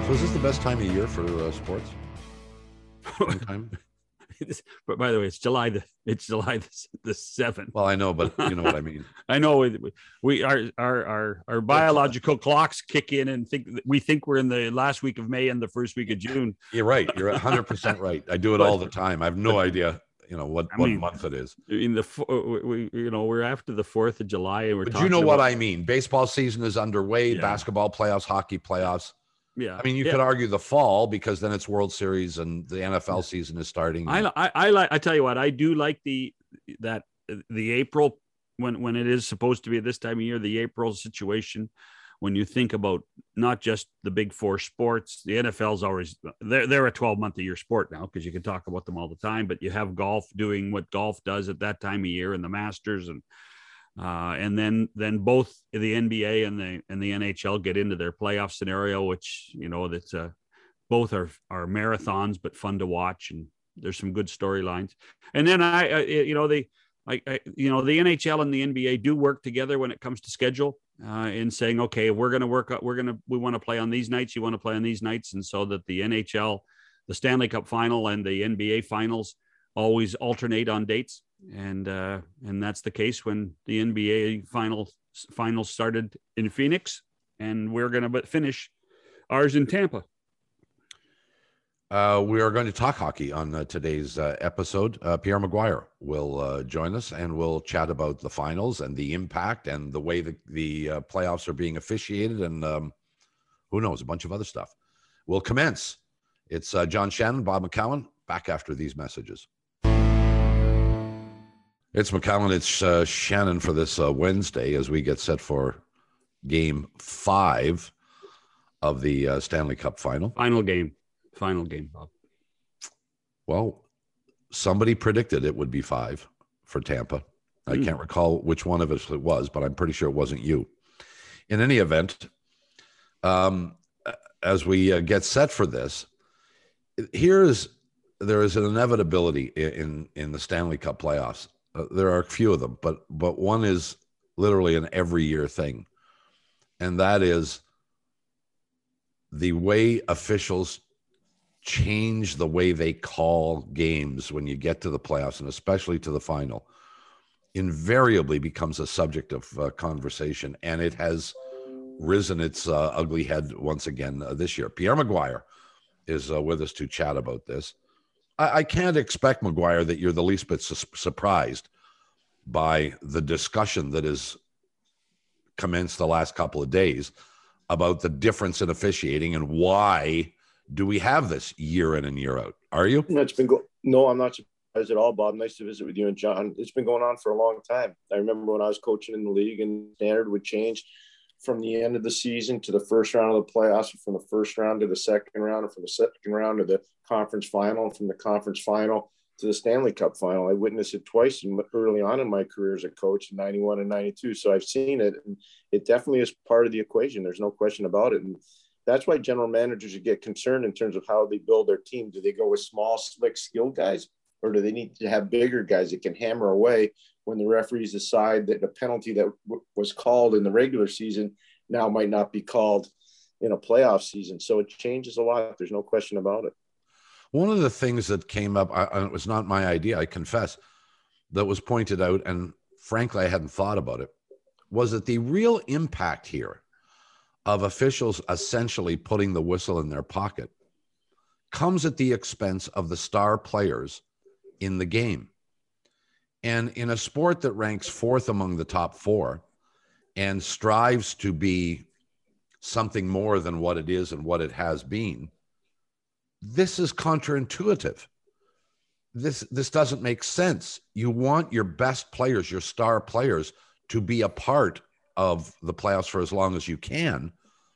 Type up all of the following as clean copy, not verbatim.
So is this the best time of year for sports? Time? But by the way, it's July the 7th. Well, I know, but you know what I mean. I know we our biological clocks kick in and we think we're in the last week of May and the first week of June. You're right. You're 100% right. I do it all the time. I have no idea, what month it is. We're after the 4th of July, and But you know what I mean. Baseball season is underway. Yeah. Basketball playoffs, hockey playoffs. Yeah, I mean, you could argue the fall because then it's World Series and the NFL season is starting. I tell you what, I do like the April when it is supposed to be this time of year, the April situation. When you think about not just the big four sports, the NFL's always they're a 12-month-a-year sport now because you can talk about them all the time. But you have golf doing what golf does at that time of year, and the Masters, and then both the NBA and the NHL get into their playoff scenario, which that's both are marathons but fun to watch, and there's some good storylines. And then the NHL and the NBA do work together when it comes to schedule, in saying, okay, we want to play on these nights, you want to play on these nights, and so that the NHL, the Stanley Cup final and the NBA finals always alternate on dates. And that's the case when the NBA finals started in Phoenix, and we're going to finish ours in Tampa. We are going to talk hockey on today's episode. Pierre McGuire will join us, and we'll chat about the finals and the impact and the way the playoffs are being officiated, and who knows, a bunch of other stuff. We'll commence. It's John Shannon, Bob McCown, back after these messages. It's McCown, it's Shannon for this Wednesday as we get set for Game 5 of the Stanley Cup final. Final game, Bob. Well, somebody predicted it would be 5 for Tampa. I can't recall which one of us it was, but I'm pretty sure it wasn't you. In any event, as we get set for this, there is an inevitability in the Stanley Cup playoffs. There are a few of them, but one is literally an every year thing. And that is the way officials change the way they call games when you get to the playoffs, and especially to the final, invariably becomes a subject of conversation. And it has risen its ugly head once again this year. Pierre McGuire is with us to chat about this. I can't expect, McGuire, that you're the least bit surprised by the discussion that has commenced the last couple of days about the difference in officiating and why do we have this year in and year out. Are you? No, I'm not surprised at all, Bob. Nice to visit with you and John. It's been going on for a long time. I remember when I was coaching in the league and standard would change from the end of the season to the first round of the playoffs, from the first round to the second round, and from the second round to the conference final, and from the conference final to the Stanley Cup final. I witnessed it twice early on in my career as a coach in 91 and 92. So I've seen it, and it definitely is part of the equation. There's no question about it. And that's why general managers get concerned in terms of how they build their team. Do they go with small, slick, skilled guys, or do they need to have bigger guys that can hammer away when the referees decide that the penalty that was called in the regular season now might not be called in a playoff season? So it changes a lot. There's no question about it. One of the things that came up, and it was not my idea, I confess, that was pointed out, and frankly, I hadn't thought about it, was that the real impact here of officials essentially putting the whistle in their pocket comes at the expense of the star players in the game. And in a sport that ranks 4th among the top 4 and strives to be something more than what it is and what it has been, this is counterintuitive. This doesn't make sense. You want your best players, your star players, to be a part of the playoffs for as long as you can.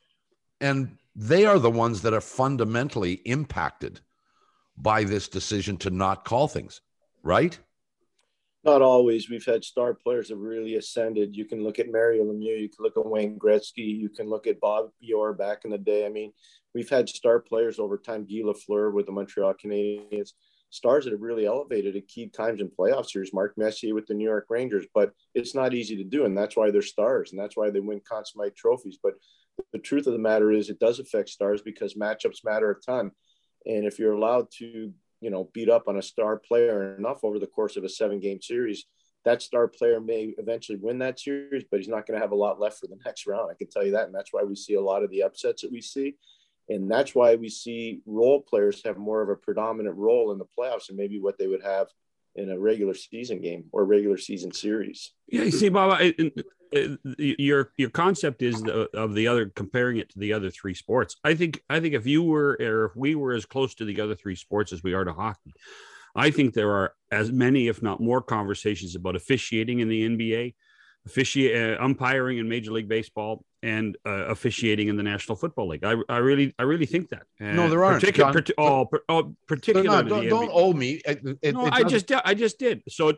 And they are the ones that are fundamentally impacted by this decision to not call things, right? Not always. We've had star players that really ascended. You can look at Mario Lemieux. You can look at Wayne Gretzky. You can look at Bob Orr back in the day. I mean, we've had star players over time. Guy Lafleur with the Montreal Canadiens. Stars that have really elevated at key times in playoff series. Mark Messier with the New York Rangers. But it's not easy to do, and that's why they're stars, and that's why they win Conn Smythe trophies. But the truth of the matter is it does affect stars because matchups matter a ton. And if you're allowed to, beat up on a star player enough over the course of a 7-game series, that star player may eventually win that series, but he's not going to have a lot left for the next round. I can tell you that. And that's why we see a lot of the upsets that we see. And that's why we see role players have more of a predominant role in the playoffs than maybe what they would have in a regular season game or regular season series. Yeah, you see, Bob, your concept is of the other, comparing it to the other three sports. I think if you were, or if we were as close to the other three sports as we are to hockey, I think there are as many, if not more, conversations about officiating in the NBA, umpiring in Major League Baseball, and officiating in the National Football League. I really think that. No, there aren't. Particularly, don't owe me. I just did. So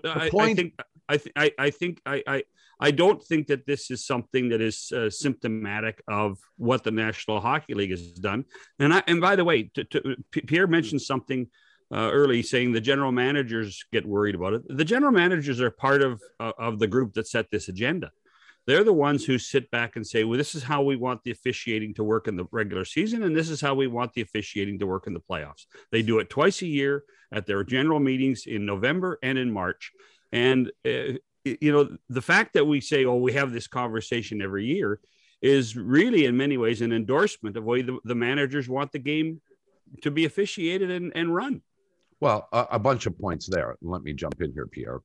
I don't think that this is something that is symptomatic of what the National Hockey League has done. And by the way, Pierre mentioned something early, saying the general managers get worried about it. The general managers are part of the group that set this agenda. They're the ones who sit back and say, well, this is how we want the officiating to work in the regular season, and this is how we want the officiating to work in the playoffs. They do it twice a year at their general meetings in November and in March. And, the fact that we say, oh, we have this conversation every year is really in many ways an endorsement of the way the managers want the game to be officiated and run. Well, a bunch of points there. Let me jump in here, Pierre.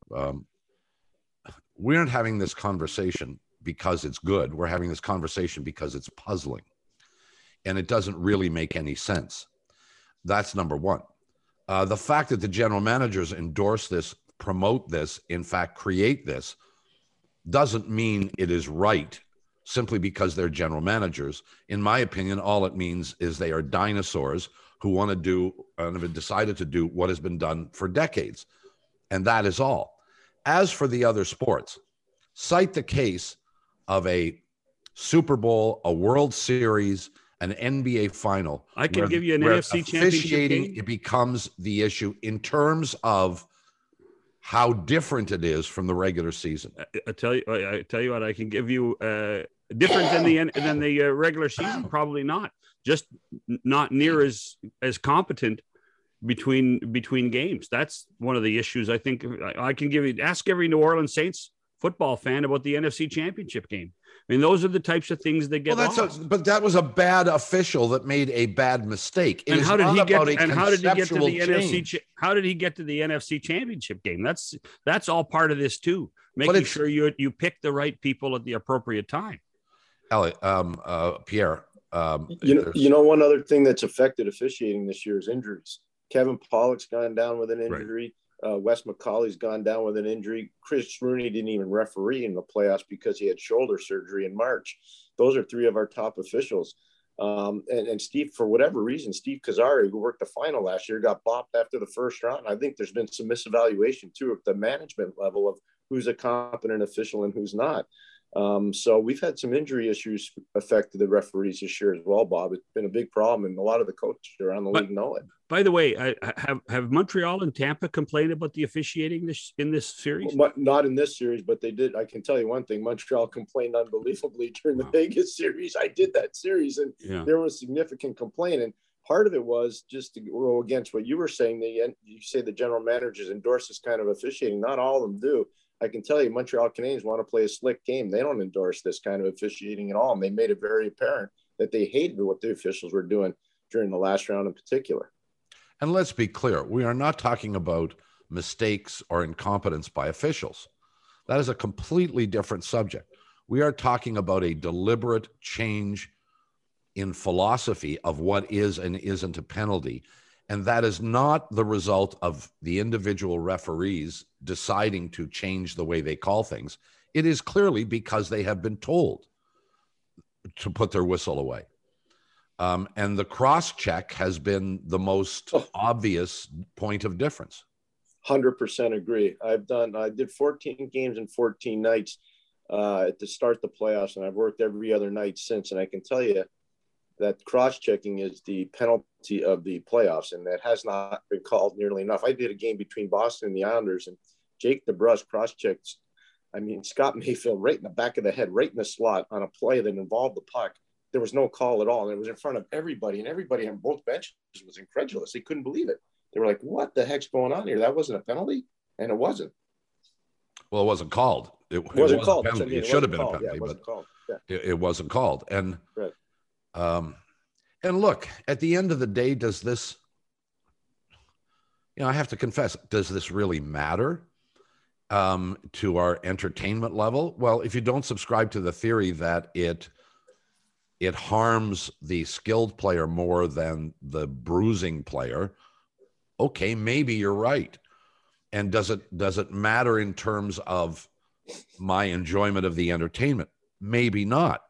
We aren't having this conversation because it's good. We're having this conversation because it's puzzling. And it doesn't really make any sense. That's number one. The fact that the general managers endorse this, promote this, in fact, create this, doesn't mean it is right simply because they're general managers. In my opinion, all it means is they are dinosaurs who want to do and have decided to do what has been done for decades. And that is all. As for the other sports, cite the case of a Super Bowl, a World Series, an NBA final. I can give you an NFC championship game. It becomes the issue in terms of how different it is from the regular season. I tell you what, I can give you different than the regular season. Probably not. Just not near as competent between games. That's one of the issues. I think I can ask every New Orleans Saints football fan about the NFC Championship game. I mean, those are the types of things that get lost. But that was a bad official that made a bad mistake. And how did he get to the NFC Championship game? That's all part of this too. Making sure you pick the right people at the appropriate time. Elliot, Pierre. One other thing that's affected officiating this year is injuries. Kevin Pollock's gone down with an injury. Right. Wes McCauley's gone down with an injury. Chris Rooney didn't even referee in the playoffs because he had shoulder surgery in March. Those are three of our top officials. And Steve, for whatever reason, Steve Kazari, who worked the final last year, got bopped after the first round. I think there's been some misevaluation too at the management level of who's a competent official and who's not. So we've had some injury issues affect the referees this year as well, Bob. It's been a big problem, and a lot of the coaches around the league know it. By the way, have Montreal and Tampa complained about the officiating in this series? Well, not in this series, but they did. I can tell you one thing: Montreal complained unbelievably during the Vegas series. I did that series, and there was significant complaint. And part of it was just to go against what you were saying. You say the general managers endorse this kind of officiating. Not all of them do. I can tell you, Montreal Canadiens want to play a slick game. They don't endorse this kind of officiating at all. And they made it very apparent that they hated what the officials were doing during the last round in particular. And let's be clear, we are not talking about mistakes or incompetence by officials. That is a completely different subject. We are talking about a deliberate change in philosophy of what is and isn't a penalty. And that is not the result of the individual referees deciding to change the way they call things. It is clearly because they have been told to put their whistle away. And the cross-check has been the most obvious point of difference. 100% agree. I did 14 games in 14 nights to start the playoffs, and I've worked every other night since. And I can tell you that cross-checking is the penalty of the playoffs, and that has not been called nearly enough. I did a game between Boston and the Islanders, and Jake DeBrusk cross-checked, Scott Mayfield right in the back of the head, right in the slot on a play that involved the puck. there was no call at all. And it was in front of everybody, and everybody on both benches was incredulous. They couldn't believe it. They were like, what the heck's going on here? That wasn't a penalty. And it wasn't. Well, it wasn't called. It wasn't called. It should have been a penalty, but it wasn't called. And, right. And look, at the end of the day, does this, I have to confess, does this really matter to our entertainment level? Well, if you don't subscribe to the theory that it harms the skilled player more than the bruising player, okay, maybe you're right. And does it matter in terms of my enjoyment of the entertainment? Maybe not.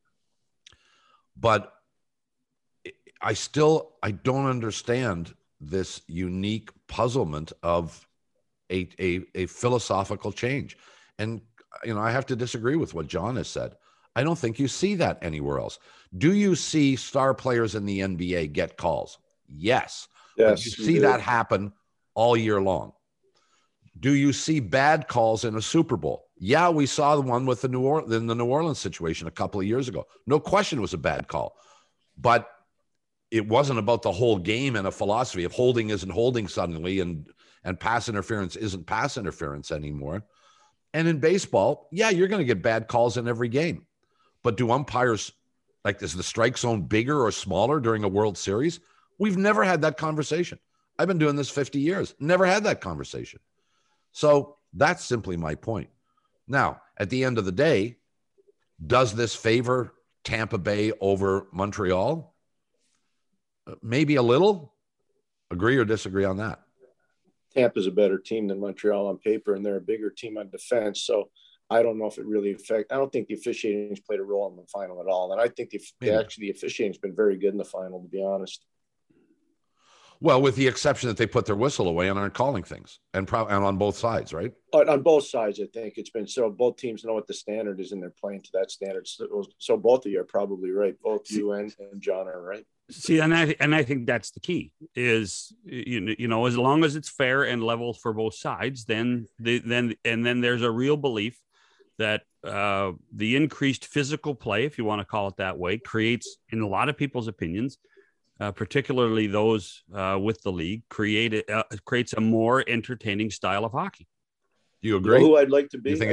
But I don't understand this unique puzzlement of a philosophical change. And, I have to disagree with what John has said. I don't think you see that anywhere else. Do you see star players in the NBA get calls? Yes. But you see that happen all year long. Do you see bad calls in a Super Bowl? Yeah, we saw the one with the New Orleans situation a couple of years ago. No question it was a bad call. But it wasn't about the whole game and a philosophy of holding isn't holding suddenly and pass interference isn't pass interference anymore. And in baseball, yeah, you're going to get bad calls in every game. But do umpires, is the strike zone bigger or smaller during a World Series? We've never had that conversation. I've been doing this 50 years. Never had that conversation. So that's simply my point. Now, at the end of the day, does this favor Tampa Bay over Montreal? Maybe a little. Agree or disagree on that? Tampa's a better team than Montreal on paper, and they're a bigger team on defense. So I don't know if it really affects. I don't think the officiating's played a role in the final at all. And I think the officiating's been very good in the final, to be honest. Well, with the exception that they put their whistle away and aren't calling things, and on both sides, right? On both sides, I think it's been so. Both teams know what the standard is, and they're playing to that standard. So both of you are probably right. Both you and John are right. See, and I think that's the key. Is as long as it's fair and level for both sides, then there's a real belief that the increased physical play, if you want to call it that way, creates, in a lot of people's opinions, particularly those with the league, creates a more entertaining style of hockey. Do you agree? Who I'd like to be? You think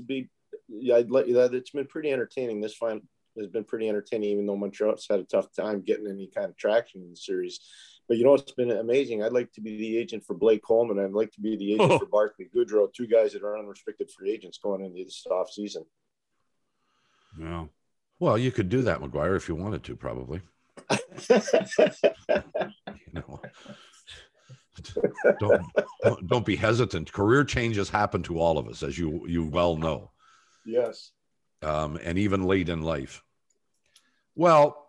it's been pretty entertaining. This final has been pretty entertaining, even though Montreal's had a tough time getting any kind of traction in the series. But it's been amazing. I'd like to be the agent for Blake Coleman. I'd like to be the agent for Barclay Goodrow, two guys that are unrestricted free agents going into this off season. Yeah. Well, you could do that, McGuire, if you wanted to, probably. Don't be hesitant. Career changes happen to all of us, as you well know. Yes. And even late in life. Well,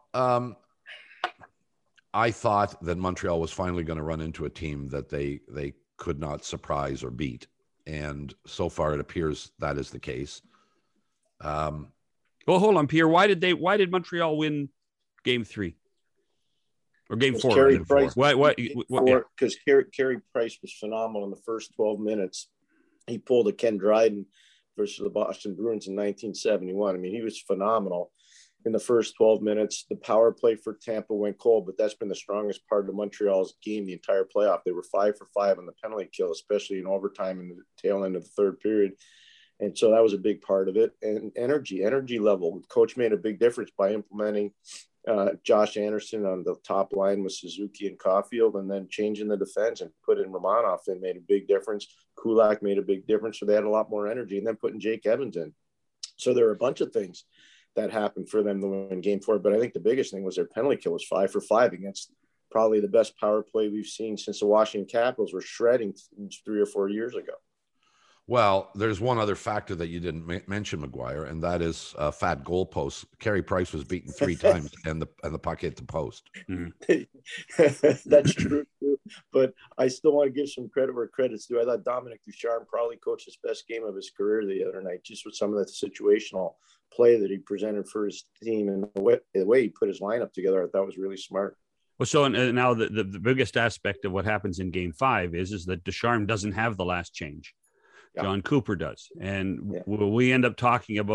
I thought that Montreal was finally going to run into a team that they could not surprise or beat, and so far it appears that is the case. Well, hold on, Pierre. Why did Montreal win Game 3 or Game 4? Carey Price. Why? Because Carey Price was phenomenal in the first 12 minutes. He pulled a Ken Dryden versus the Boston Bruins in 1971. I mean, he was phenomenal in the first 12 minutes. The power play for Tampa went cold, but that's been the strongest part of Montreal's game the entire playoff. They were 5 for 5 on the penalty kill, especially in overtime in the tail end of the third period. And so that was a big part of it. And energy level. Coach made a big difference by implementing Josh Anderson on the top line with Suzuki and Caulfield, and then changing the defense and putting Romanov in made a big difference. Kulak made a big difference. So they had a lot more energy, and then putting Jake Evans in. So there were a bunch of things that happened for them to win Game 4. But I think the biggest thing was their penalty kill was 5 for 5 against probably the best power play we've seen since the Washington Capitals were shredding 3 or 4 years ago. Well, there's one other factor that you didn't mention, McGuire, and that is fat goalposts. Carey Price was beaten 3 times, and the puck hit the post. Mm-hmm. That's true, too. But I still want to give some credit where credit's due. I thought Dominic Ducharme probably coached his best game of his career the other night, just with some of the situational play that he presented for his team, and the way he put his lineup together, I thought was really smart. Well, so now the biggest aspect of what happens in Game 5 is that Ducharme doesn't have the last change. John Cooper does. And we end up talking about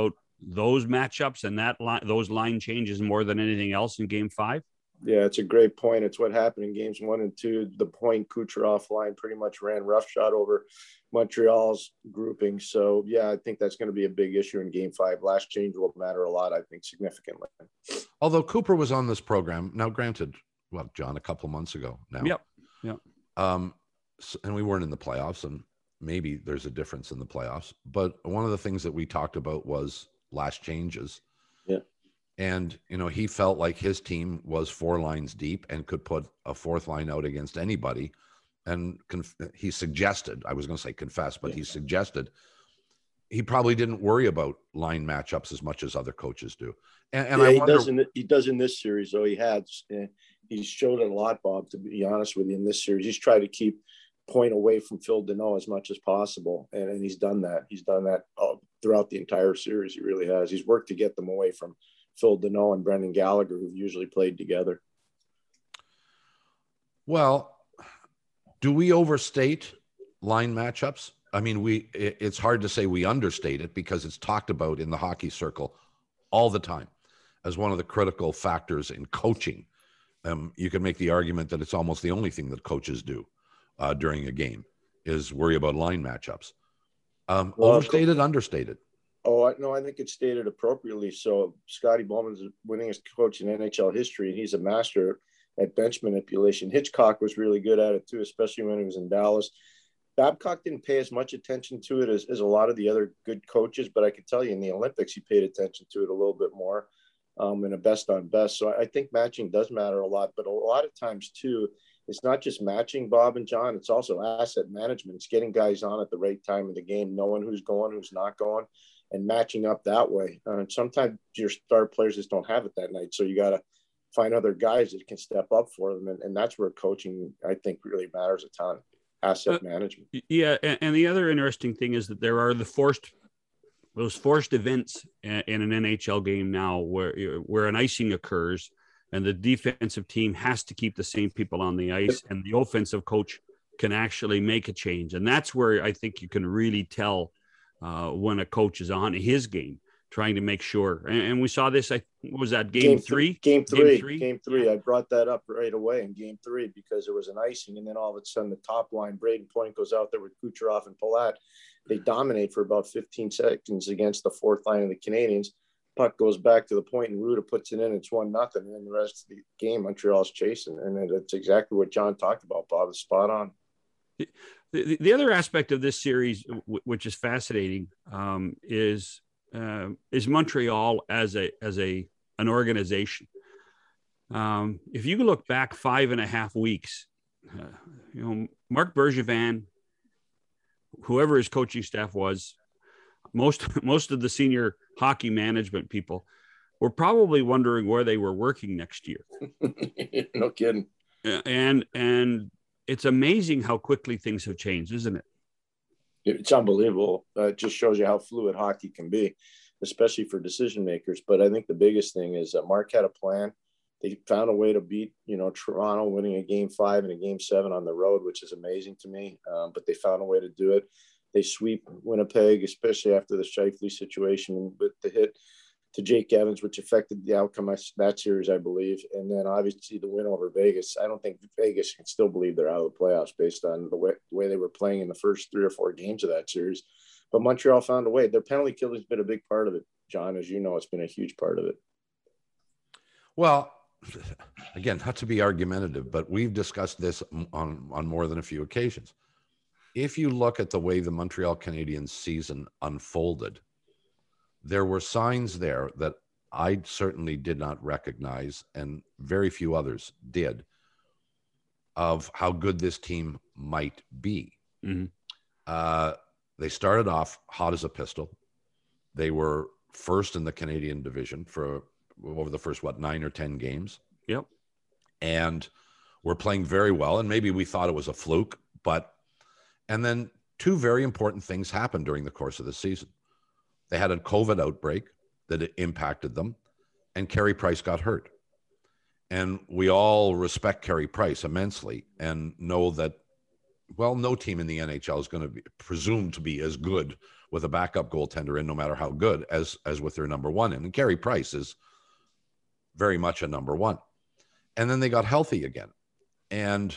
those matchups and those line changes more than anything else in Game 5? Yeah, it's a great point. It's what happened in games 1 and 2. The point Kucherov line pretty much ran roughshod over Montreal's grouping. So, yeah, I think that's going to be a big issue in Game 5. Last change will matter a lot, I think, significantly. Although Cooper was on this program, now granted, John, a couple of months ago now. Yep. And we weren't in the playoffs, and maybe there's a difference in the playoffs. But one of the things that we talked about was last changes. Yeah. And, he felt like his team was 4 lines deep and could put a 4th line out against anybody. And he suggested, I was going to say confess, but he suggested he probably didn't worry about line matchups as much as other coaches do. And I wonder, he does in this series, though. He's showed it a lot, Bob, to be honest with you, in this series. He's tried to keep point away from Phil Danault as much as possible. And he's done that. He's done that throughout the entire series. He really has. He's worked to get them away from Phil Danault and Brendan Gallagher, who've usually played together. Well, do we overstate line matchups? I mean, it's hard to say we understate it because it's talked about in the hockey circle all the time as one of the critical factors in coaching. You can make the argument that it's almost the only thing that coaches do during a game is worry about line matchups. Overstated, understated? Oh, no, I think it's stated appropriately. So Scotty Bowman's the winningest coach in NHL history, and he's a master at bench manipulation. Hitchcock was really good at it too, especially when he was in Dallas. Babcock didn't pay as much attention to it as a lot of the other good coaches, but I can tell you in the Olympics, he paid attention to it a little bit more in a best on best. So I think matching does matter a lot, but a lot of times too, it's not just matching, Bob and John, it's also asset management. It's getting guys on at the right time of the game, knowing who's going, who's not going, and matching up that way. Sometimes your star players just don't have it that night. So you got to find other guys that can step up for them. And that's where coaching, I think, really matters a ton. Asset management. Yeah. And the other interesting thing is that there are those forced events in an NHL game now where an icing occurs and the defensive team has to keep the same people on the ice and the offensive coach can actually make a change. And that's where I think you can really tell when a coach is on his game, trying to make sure. And we saw this, what was that, game three? Game three. I brought that up right away in game 3 because there was an icing, and then all of a sudden the top line, Braden Point goes out there with Kucherov and Palat. They dominate for about 15 seconds against the 4th line of the Canadiens. Puck goes back to the point, and Ruda puts it in. It's 1-0, and then the rest of the game, Montreal's chasing. And it's exactly what John talked about, Bob. It's spot on. The other aspect of this series, which is fascinating, is Montreal as an organization. If you look back 5.5 weeks, Marc Bergevin, whoever his coaching staff was, most of the senior hockey management people were probably wondering where they were working next year. No kidding. And it's amazing how quickly things have changed, isn't it? It's unbelievable. It just shows you how fluid hockey can be, especially for decision makers. But I think the biggest thing is that Mark had a plan. They found a way to beat, Toronto, winning a game 5 and a game 7 on the road, which is amazing to me. But they found a way to do it. They sweep Winnipeg, especially after the Scheifele situation with the hit to Jake Evans, which affected the outcome of that series, I believe. And then obviously the win over Vegas. I don't think Vegas can still believe they're out of the playoffs based on the way they were playing in the first 3 or 4 games of that series. But Montreal found a way. Their penalty killing has been a big part of it, John. As you know, it's been a huge part of it. Well, again, not to be argumentative, but we've discussed this on more than a few occasions. If you look at the way the Montreal Canadiens season unfolded, there were signs there that I certainly did not recognize, and very few others did, of how good this team might be. Mm-hmm. They started off hot as a pistol. They were first in the Canadian division for over the first, 9 or 10 games. Yep. And were playing very well. And maybe we thought it was a fluke, and then 2 very important things happened during the course of the season. They had a COVID outbreak that impacted them, and Carey Price got hurt. And we all respect Carey Price immensely and know that well, no team in the NHL is going to be presumed to be as good with a backup goaltender in, no matter how good, as with their number one. And Carey Price is very much a number one. And then they got healthy again. And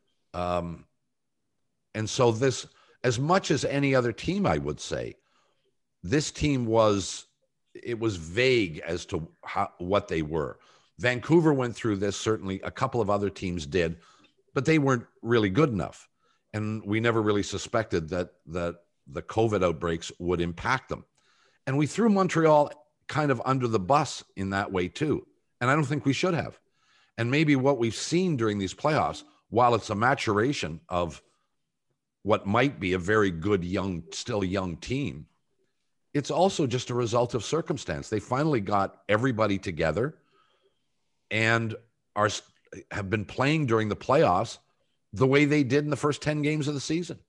so this, as much as any other team, I would say, this team was vague as to what they were. Vancouver went through this, certainly a couple of other teams did, but they weren't really good enough. And we never really suspected that the COVID outbreaks would impact them. And we threw Montreal kind of under the bus in that way too. And I don't think we should have. And maybe what we've seen during these playoffs, while it's a maturation of what might be a very good still young team, it's also just a result of circumstance. They finally got everybody together and have been playing during the playoffs the way they did in the first 10 games of the season.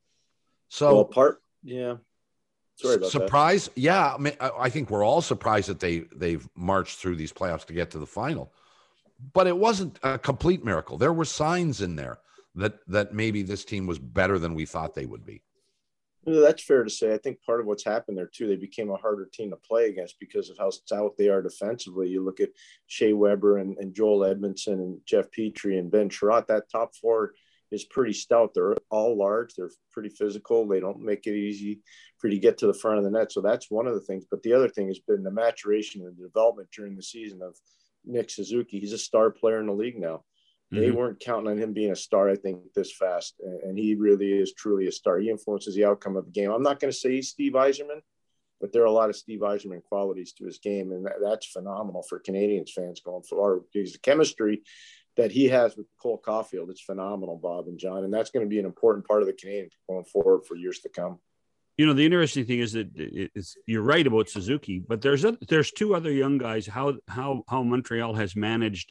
So yeah. Sorry about surprise. That. Yeah. I think we're all surprised that they've marched through these playoffs to get to the final, but it wasn't a complete miracle. There were signs in there that maybe this team was better than we thought they would be. That's fair to say. I think part of what's happened there too, they became a harder team to play against because of how stout they are defensively. You look at Shea Weber and Joel Edmondson and Jeff Petrie and Ben Sherratt. That top four is pretty stout. They're all large. They're pretty physical. They don't make it easy for you to get to the front of the net. So that's one of the things. But the other thing has been the maturation and the development during the season of Nick Suzuki. He's a star player in the league now. They weren't counting on him being a star, I think, this fast. And he really is truly a star. He influences the outcome of the game. I'm not going to say he's Steve Yzerman, but there are a lot of Steve Yzerman qualities to his game. And that's phenomenal for Canadiens fans going forward. Because the chemistry that he has with Cole Caulfield, it's phenomenal, Bob and John. And that's going to be an important part of the Canadiens going forward for years to come. You know, the interesting thing is that you're right about Suzuki, but there's two other young guys. How Montreal has managed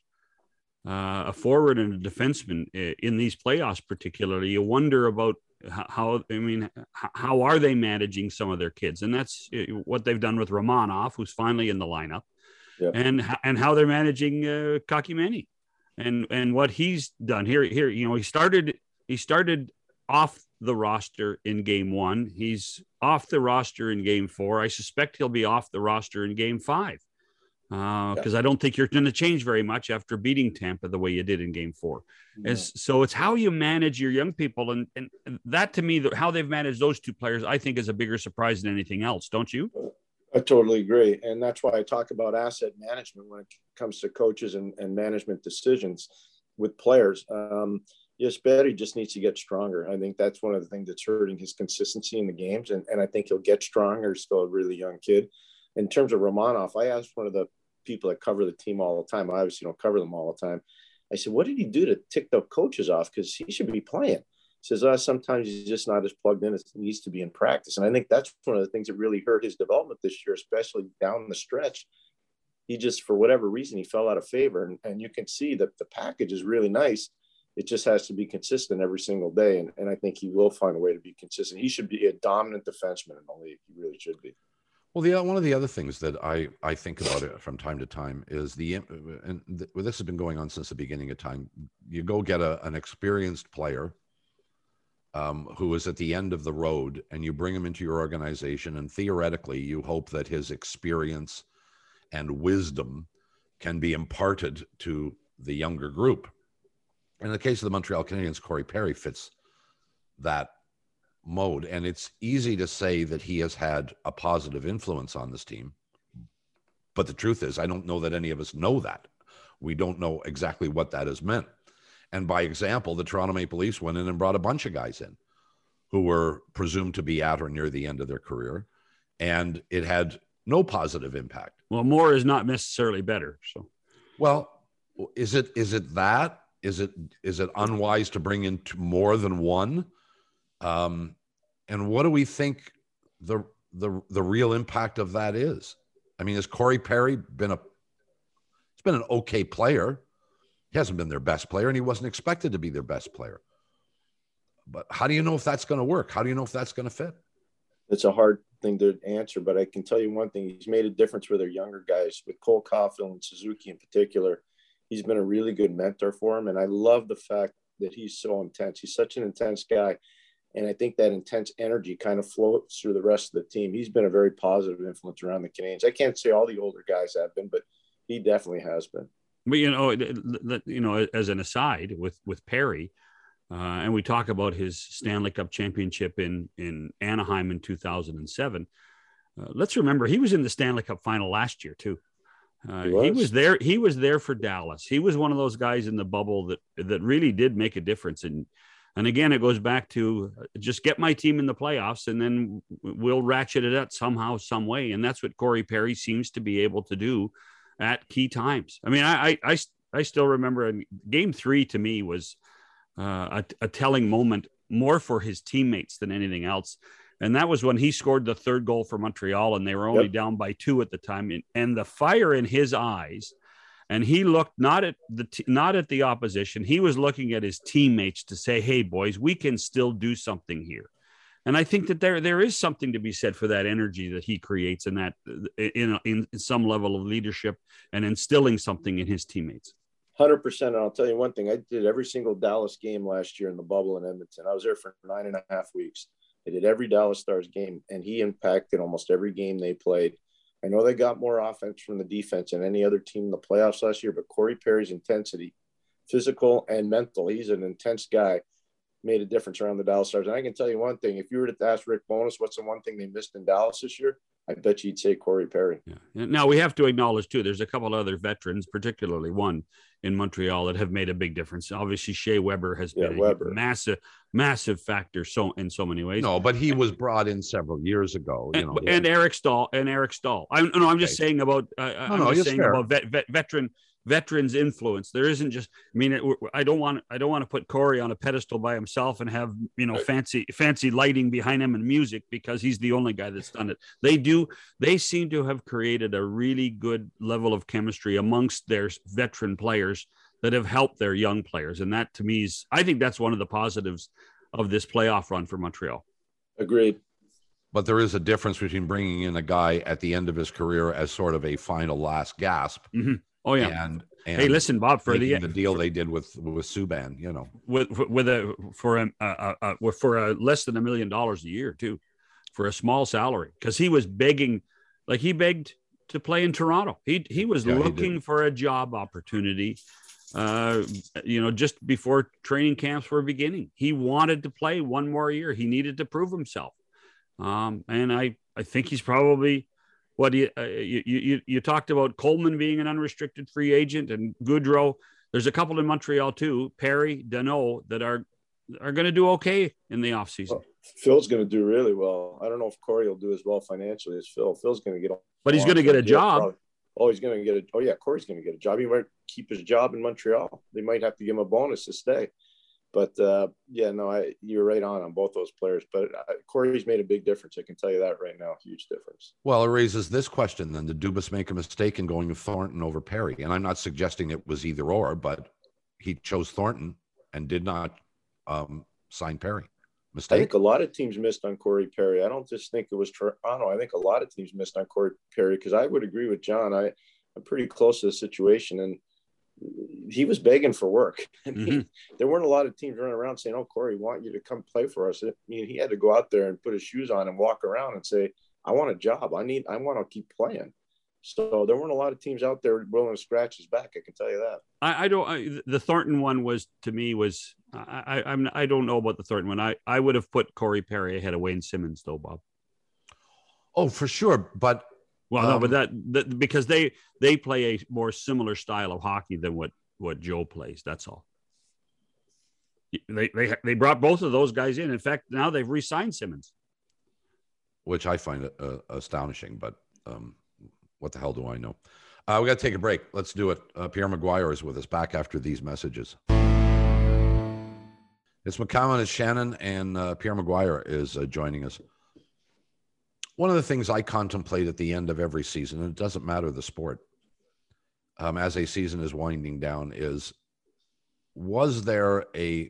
a forward and a defenseman in these playoffs, particularly. You wonder about how are they managing some of their kids? And that's what they've done with Romanov, who's finally in the lineup, and how they're managing Kakimeni and what he's done here. You know, he started off the roster in game 1. He's off the roster in game 4. I suspect he'll be off the roster in game 5. Because I don't think you're going to change very much after beating Tampa the way you did in game 4. So it's how you manage your young people. And that, to me, how they've managed those two players, I think is a bigger surprise than anything else. Don't you? I totally agree. And that's why I talk about asset management when it comes to coaches and management decisions with players. Yes, Betty just needs to get stronger. I think that's one of the things that's hurting his consistency in the games. And I think he'll get stronger. He's still a really young kid. In terms of Romanov, I asked one of the people that cover the team all the time. I obviously don't cover them all the time. I said, what did he do to tick the coaches off? Because he should be playing. He says, sometimes he's just not as plugged in as he needs to be in practice. And I think that's one of the things that really hurt his development this year, especially down the stretch. He just, for whatever reason, he fell out of favor. And you can see that the package is really nice. It just has to be consistent every single day. And I think he will find a way to be consistent. He should be a dominant defenseman in the league. He really should be. Well, one of the other things that I think about it from time to time is this has been going on since the beginning of time. You go get an experienced player who is at the end of the road, and you bring him into your organization, and theoretically, you hope that his experience and wisdom can be imparted to the younger group. In the case of the Montreal Canadiens, Corey Perry fits that mode. And it's easy to say that he has had a positive influence on this team. But the truth is, I don't know that any of us know that. We don't know exactly what that has meant. And by example, the Toronto Maple Leafs went in and brought a bunch of guys in who were presumed to be at or near the end of their career. And it had no positive impact. Well, more is not necessarily better. So, well, is it that? Is it unwise to bring in more than one? And what do we think the real impact of that is? I mean, has Corey Perry been an okay player? He hasn't been their best player, and he wasn't expected to be their best player. But how do you know if that's going to work? How do you know if that's going to fit? It's a hard thing to answer, but I can tell you one thing. He's made a difference with their younger guys, with Cole Caulfield and Suzuki in particular. He's been a really good mentor for him. And I love the fact that he's so intense. He's such an intense guy. And I think that intense energy kind of floats through the rest of the team. He's been a very positive influence around the Canadiens. I can't say all the older guys have been, but he definitely has been. But, as an aside with Perry, and we talk about his Stanley Cup championship in Anaheim in 2007. Let's remember he was in the Stanley Cup final last year too. He was there. He was there for Dallas. He was one of those guys in the bubble that really did make a difference. And again, it goes back to just get my team in the playoffs, and then we'll ratchet it up somehow, some way. And that's what Corey Perry seems to be able to do at key times. I mean, I still remember Game 3 to me was a telling moment more for his teammates than anything else. And that was when he scored the third goal for Montreal, and they were only down by 2 at the time. And the fire in his eyes, and he looked not at the opposition. He was looking at his teammates to say, "Hey, boys, we can still do something here." And I think that there is something to be said for that energy that he creates, and that in some level of leadership and instilling something in his teammates. 100%. And I'll tell you one thing: I did every single Dallas game last year in the bubble in Edmonton. I was there for 9.5 weeks. I did every Dallas Stars game, and he impacted almost every game they played. I know they got more offense from the defense than any other team in the playoffs last year, but Corey Perry's intensity, physical and mental, he's an intense guy, made a difference around the Dallas Stars. And I can tell you one thing: if you were to ask Rick Bowness what's the one thing they missed in Dallas this year, I bet you'd say Corey Perry. Yeah. Now, we have to acknowledge, too, there's a couple of other veterans, particularly one in Montreal, that have made a big difference. Obviously, Shea Weber has been a massive factor in so many ways. No, but he was brought in several years ago. And Eric Stahl. I'm just saying about veterans' influence. There isn't just. I mean, I don't want to put Corey on a pedestal by himself and have fancy lighting behind him and music, because he's the only guy that's done it. They seem to have created a really good level of chemistry amongst their veteran players that have helped their young players, and that to me I think that's one of the positives of this playoff run for Montreal. Agreed. But there is a difference between bringing in a guy at the end of his career as sort of a final last gasp. Mm-hmm. Oh yeah. And hey, listen, Bob, for the deal they did with Subban, for a less than $1 million a year too, for a small salary, because he was begging, he begged to play in Toronto. He was looking for a job opportunity. Just before training camps were beginning, he wanted to play one more year. He needed to prove himself. And I think he's probably. What you talked about Coleman being an unrestricted free agent, and Goudreau. There's a couple in Montreal too, Perry, Danault, that are going to do okay in the offseason. Well, Phil's going to do really well. I don't know if Corey will do as well financially as Phil. Phil's going to get, but he's going to get a job. Probably. Oh, he's going to get Corey's going to get a job. He might keep his job in Montreal. They might have to give him a bonus to stay. But you're right on both those players. But Corey's made a big difference. I can tell you that right now, huge difference. Well, it raises this question then: did Dubas make a mistake in going with Thornton over Perry? And I'm not suggesting it was either or, but he chose Thornton and did not sign Perry. Mistake. I think a lot of teams missed on Corey Perry. I don't just think it was Toronto. I think a lot of teams missed on Corey Perry, because I would agree with John. I'm pretty close to the situation, and he was begging for work. I mean, there weren't a lot of teams running around saying, "Oh, Corey, we want you to come play for us." I mean, he had to go out there and put his shoes on and walk around and say, "I want a job. I want to keep playing." So there weren't a lot of teams out there willing to scratch his back. I can tell you that. The Thornton one was, to me, was I don't know about the Thornton one. I would have put Corey Perry ahead of Wayne Simmons, though, Bob. Oh, for sure, but. Well, no, but that because they play a more similar style of hockey than what Joe plays. That's all. They brought both of those guys in. In fact, now they've re-signed Simmons, which I find astonishing. But what the hell do I know? We got to take a break. Let's do it. Pierre McGuire is with us, back after these messages. It's McCowan, it's Shannon, and Pierre McGuire is joining us. One of the things I contemplate at the end of every season, and it doesn't matter the sport, as a season is winding down, was there a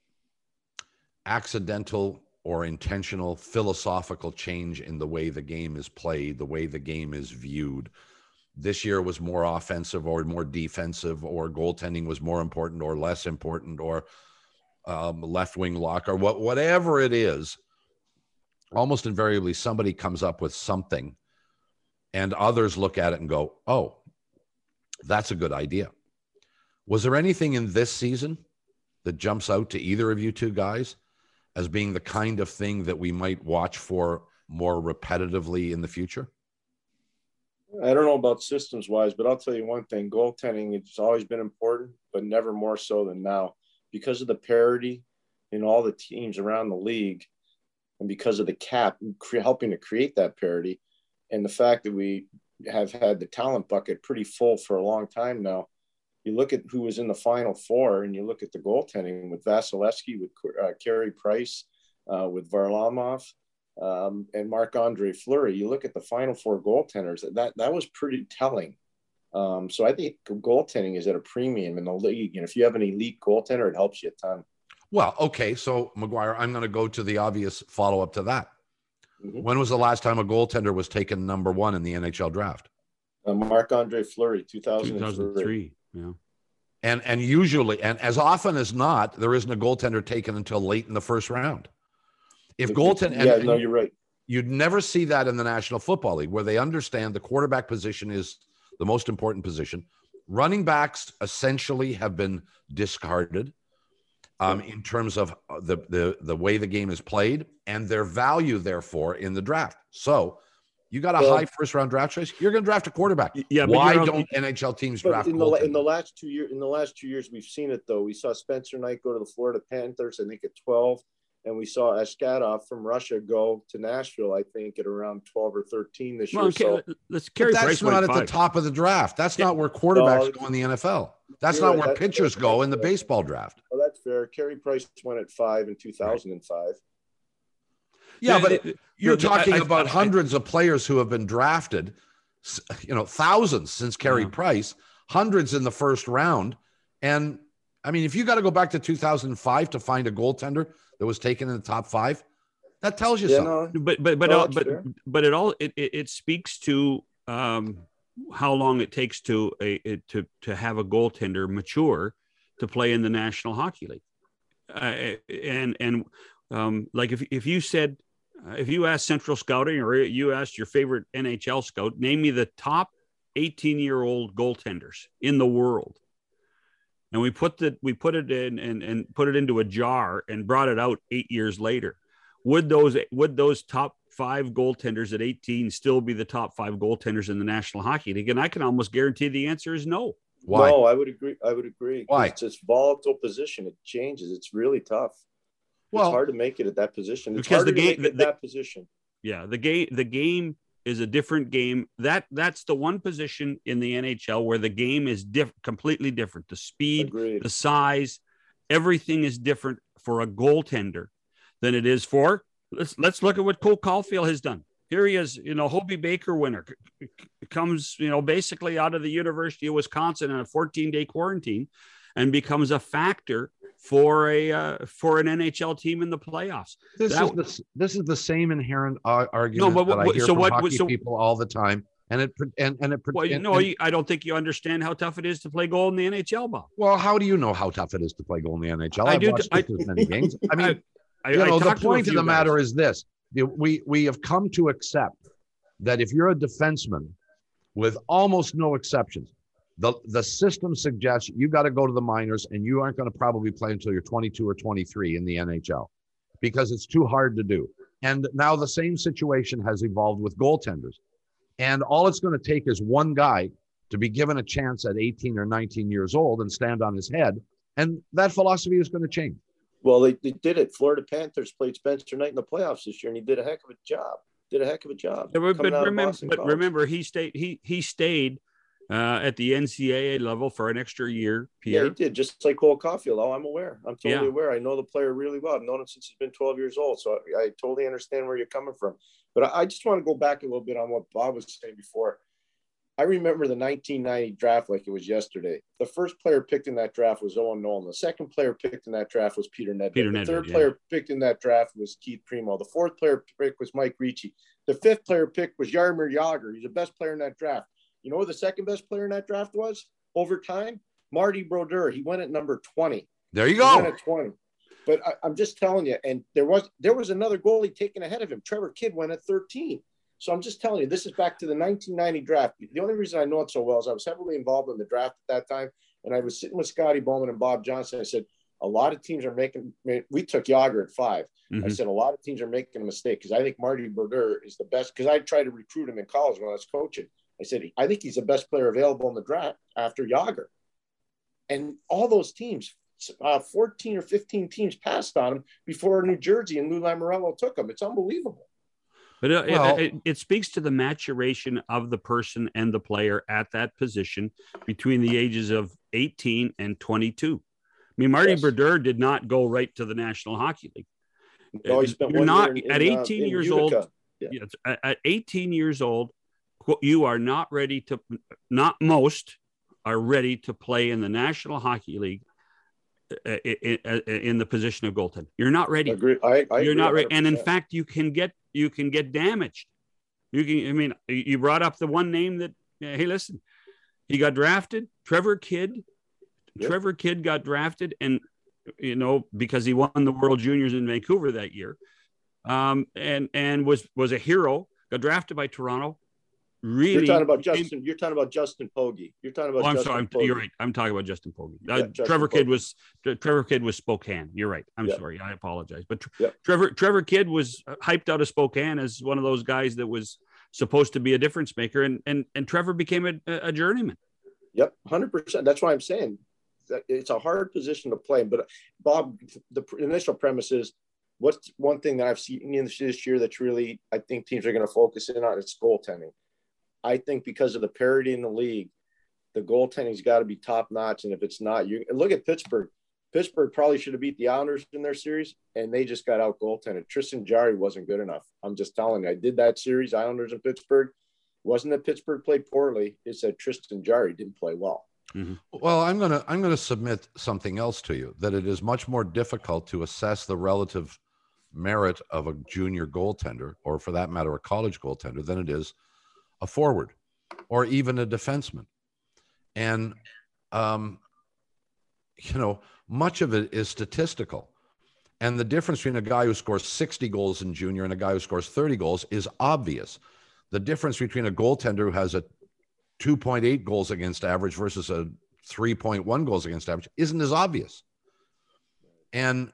accidental or intentional philosophical change in the way the game is played, the way the game is viewed? This year was more offensive or more defensive, or goaltending was more important or less important, or left wing lock or whatever it is, almost invariably somebody comes up with something and others look at it and go, oh, that's a good idea. Was there anything in this season that jumps out to either of you two guys as being the kind of thing that we might watch for more repetitively in the future? I don't know about systems wise, but I'll tell you one thing, goaltending, it's always been important, but never more so than now because of the parity in all the teams around the league and because of the cap helping to create that parity and the fact that we have had the talent bucket pretty full for a long time now. You look at who was in the Final Four and you look at the goaltending with Vasilevsky, with Carey Price, with Varlamov, and Marc-Andre Fleury. You look at the Final Four goaltenders, that was pretty telling. So I think goaltending is at a premium in the league. And if you have an elite goaltender, it helps you a ton. Well, okay. So, McGuire, I'm going to go to the obvious follow-up to that. Mm-hmm. When was the last time a goaltender was taken number one in the NHL draft? Marc-Andre Fleury, 2003. Yeah. And usually, and as often as not, there isn't a goaltender taken until late in the first round. If goaltender, no, you're right. You'd never see that in the National Football League, where they understand the quarterback position is the most important position. Running backs essentially have been discarded in terms of the way the game is played and their value, therefore, in the draft. So you got a high first round draft choice, you're going to draft a quarterback. Yeah, why don't NHL teams draft? In the last 2 years, we've seen it though. We saw Spencer Knight go to the Florida Panthers, I think at 12. And we saw Ashkatov from Russia go to Nashville, I think, at around 12 or 13 this year. Okay, that's not at the top of the draft. That's not where quarterbacks go in the NFL. That's not where pitchers go in the baseball draft. Well, that's fair. Carey Price went at 5 in 2005. Right. Yeah, but you're talking about hundreds of players who have been drafted, thousands since Carey Price, hundreds in the first round. And, I mean, if you got to go back to 2005 to find a goaltender that was taken in the top 5, that tells you something. No, it speaks to how long it takes to have a goaltender mature to play in the National Hockey League. Like if you said, if you asked Central Scouting or you asked your favorite NHL scout, name me the top 18-year-old goaltenders in the world. And we put it in and put it into a jar and brought it out 8 years later. Would those top 5 goaltenders at 18 still be the top 5 goaltenders in the National Hockey League? And I can almost guarantee the answer is no. Why? No, I would agree. Why? It's a volatile position. It changes. It's really tough. It's hard to make it at that position. It's because the game that position. Yeah, the game is a different game. That's the one position in the NHL where the game is completely different. The speed, the size, everything is different for a goaltender than it is for. Let's look at what Cole Caulfield has done. Here he is, Hobey Baker winner, comes, basically out of the University of Wisconsin in a 14-day quarantine and becomes a factor for an NHL team in the playoffs. This is the same inherent argument that I hear from hockey people all the time. I don't think you understand how tough it is to play goal in the NHL, Bob. Well, how do you know how tough it is to play goal in the NHL? I've watched as many games. I mean, the point of the matter is this. We have come to accept that if you're a defenseman, with almost no exceptions, the system suggests you got to go to the minors and you aren't going to probably play until you're 22 or 23 in the NHL because it's too hard to do. And now the same situation has evolved with goaltenders. And all it's going to take is one guy to be given a chance at 18 or 19 years old and stand on his head. And that philosophy is going to change. Well, they did it. Florida Panthers played Spencer Knight in the playoffs this year, and he did a heck of a job. But remember, he stayed at the NCAA level for an extra year. Pierre. Yeah, he did, just like Cole Caulfield. Oh, I'm aware. I'm totally aware. I know the player really well. I've known him since he's been 12 years old, so I totally understand where you're coming from. But I just want to go back a little bit on what Bob was saying before. I remember the 1990 draft like it was yesterday. The first player picked in that draft was Owen Nolan. The second player picked in that draft was Peter Nedved. The third player picked in that draft was Keith Primo. The fourth player picked was Mike Ricci. The fifth player picked was Jaromir Jagr. He's the best player in that draft. You know who the second best player in that draft was? Over time, Marty Brodeur. He went at number 20. There you go. He went at 20. But I'm just telling you, and there was another goalie taken ahead of him. Trevor Kidd went at 13. So I'm just telling you, this is back to the 1990 draft. The only reason I know it so well is I was heavily involved in the draft at that time, and I was sitting with Scotty Bowman and Bob Johnson. I said, a lot of teams are making – we took Yager at 5. Mm-hmm. I said, a lot of teams are making a mistake because I think Marty Brodeur is the best – because I tried to recruit him in college when I was coaching. I said, I think he's the best player available in the draft after Yager. And all those teams – 14 or 15 teams passed on him before New Jersey and Lou Lamoriello took him. It's unbelievable. But it speaks to the maturation of the person and the player at that position between the ages of 18 and 22. I mean, Marty Brodeur did not go right to the National Hockey League. No, he spent one year at 18 years old. Yeah. At 18 years old, you are not ready to. Not most are ready to play in the National Hockey League. In the position of goaltender, you're not ready. Agree. You're not ready, and in fact, you can get damaged. You brought up the one name that. Hey, listen, he got drafted. Trevor Kidd. Yep. Trevor Kidd got drafted, and because he won the World Juniors in Vancouver that year, and was a hero. Got drafted by Toronto. Really, you're talking about Justin. You're talking about Justin Pogge. You're talking about. I'm Justin sorry. Pogge. You're right. I'm talking about Justin Pogge. Trevor Kidd was Spokane. You're right. I'm sorry. I apologize. But Yep. Trevor Kidd was hyped out of Spokane as one of those guys that was supposed to be a difference maker, and Trevor became a journeyman. Yep, 100%. That's why I'm saying that it's a hard position to play. But Bob, the initial premise is, what's one thing that I've seen in this year that's really I think teams are going to focus in on? It's goaltending. I think because of the parity in the league, the goaltending's got to be top notch. And if it's not, you look at Pittsburgh. Pittsburgh probably should have beat the Islanders in their series, and they just got out goaltended. Tristan Jarry wasn't good enough. I'm just telling you. I did that series, Islanders and Pittsburgh. Wasn't that Pittsburgh played poorly? It's that Tristan Jarry didn't play well. Mm-hmm. Well, I'm gonna submit something else to you, that it is much more difficult to assess the relative merit of a junior goaltender, or for that matter, a college goaltender, than it is a forward or even a defenseman. And, much of it is statistical. And the difference between a guy who scores 60 goals in junior and a guy who scores 30 goals is obvious. The difference between a goaltender who has a 2.8 goals against average versus a 3.1 goals against average isn't as obvious. And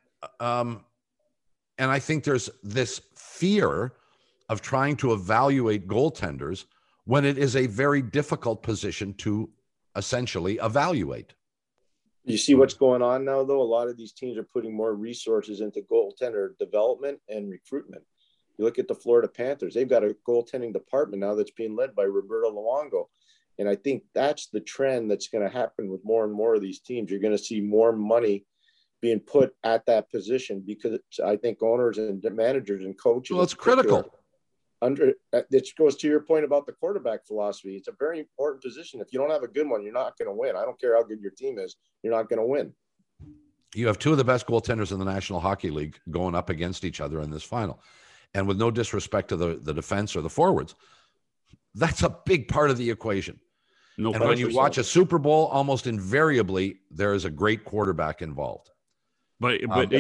I think there's this fear of trying to evaluate goaltenders when it is a very difficult position to essentially evaluate. You see what's going on now, though? A lot of these teams are putting more resources into goaltender development and recruitment. You look at the Florida Panthers, they've got a goaltending department now that's being led by Roberto Luongo. And I think that's the trend that's going to happen with more and more of these teams. You're going to see more money being put at that position because I think owners and managers and coaches. Well, it's critical. It goes to your point about the quarterback philosophy. It's a very important position. If you don't have a good one, you're not going to win. I don't care how good your team is. You're not going to win. You have two of the best goaltenders in the National Hockey League going up against each other in this final. And with no disrespect to the defense or the forwards, that's a big part of the equation. No, and when you watch a Super Bowl, almost invariably, there is a great quarterback involved. But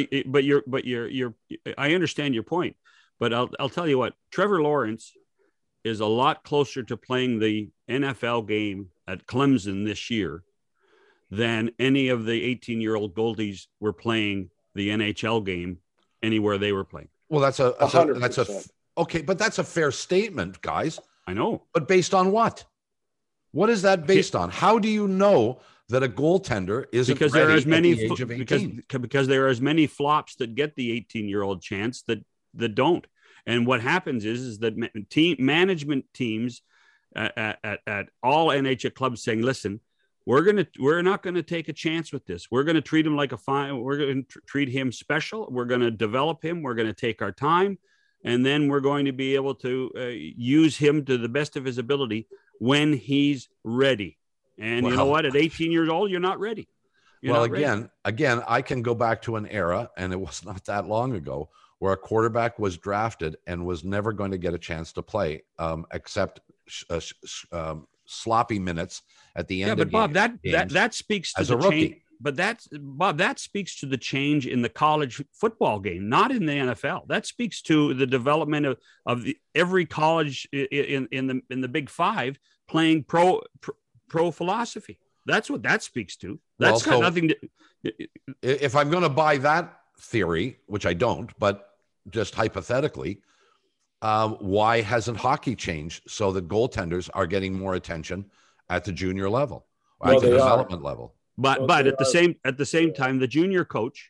I understand your point. But I'll tell you what, Trevor Lawrence is a lot closer to playing the NFL game at Clemson this year than any of the 18-year-old Goldies were playing the NHL game anywhere they were playing. Well, that's okay, but that's a fair statement, guys. I know. But based on what? What is that based on? How do you know that a goaltender isn't because there are as many at the age of 18? Because there are as many flops that get the 18-year-old chance that don't. And what happens is that management teams at all NHL clubs saying, listen, we're not going to take a chance with this. We're going to treat him like a fine. We're going to treat him special. We're going to develop him. We're going to take our time. And then we're going to be able to use him to the best of his ability when he's ready. And you know what? At 18 years old, you're not ready. Again, I can go back to an era, and it was not that long ago, where a quarterback was drafted and was never going to get a chance to play, except sloppy minutes at the end. Yeah, but Bob, that speaks to as a rookie. but that's Bob. That speaks to the change in the college football game, not in the NFL. That speaks to the development of every college in the Big Five playing pro philosophy. That's what that speaks to. That's got nothing to. If I'm going to buy that theory, which I don't, but just hypothetically, why hasn't hockey changed so that goaltenders are getting more attention at the junior level, at the development level? But at the same time, the junior coach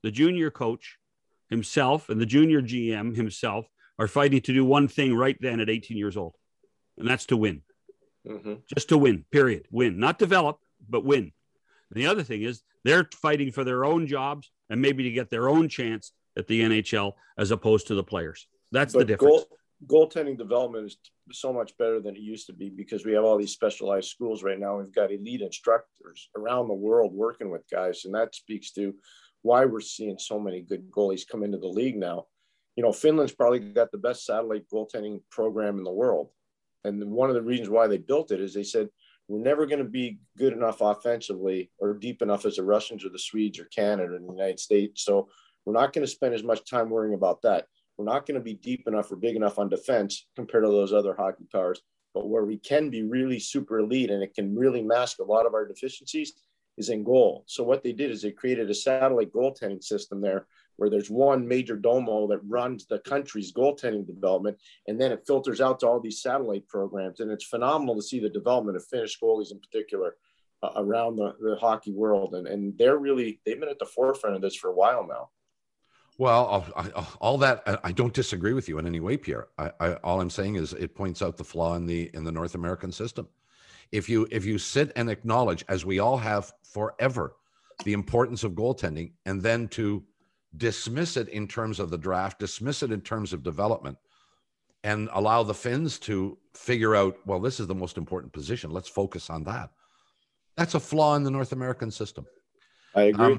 himself and the junior GM himself are fighting to do one thing right then at 18 years old, and that's to win. Mm-hmm. Just to win, period. Win, not develop, but win. And the other thing is they're fighting for their own jobs and maybe to get their own chance at the NHL as opposed to the players. That's the difference. Goaltending development is so much better than it used to be because we have all these specialized schools right now. We've got elite instructors around the world working with guys, and that speaks to why we're seeing so many good goalies come into the league now. You know, Finland's probably got the best satellite goaltending program in the world. And one of the reasons why they built it is they said, we're never going to be good enough offensively or deep enough as the Russians or the Swedes or Canada or the United States. So we're not going to spend as much time worrying about that. We're not going to be deep enough or big enough on defense compared to those other hockey powers. But where we can be really super elite and it can really mask a lot of our deficiencies is in goal. So what they did is they created a satellite goaltending system there where there's one major domo that runs the country's goaltending development, and then it filters out to all these satellite programs. And it's phenomenal to see the development of Finnish goalies in particular around the hockey world. And they've been at the forefront of this for a while now. Well, all that, I don't disagree with you in any way, Pierre. All I'm saying is it points out the flaw in the North American system. If you sit and acknowledge, as we all have forever, the importance of goaltending, and then to dismiss it in terms of the draft, dismiss it in terms of development, and allow the Finns to figure out, well, this is the most important position. Let's focus on that. That's a flaw in the North American system. I agree.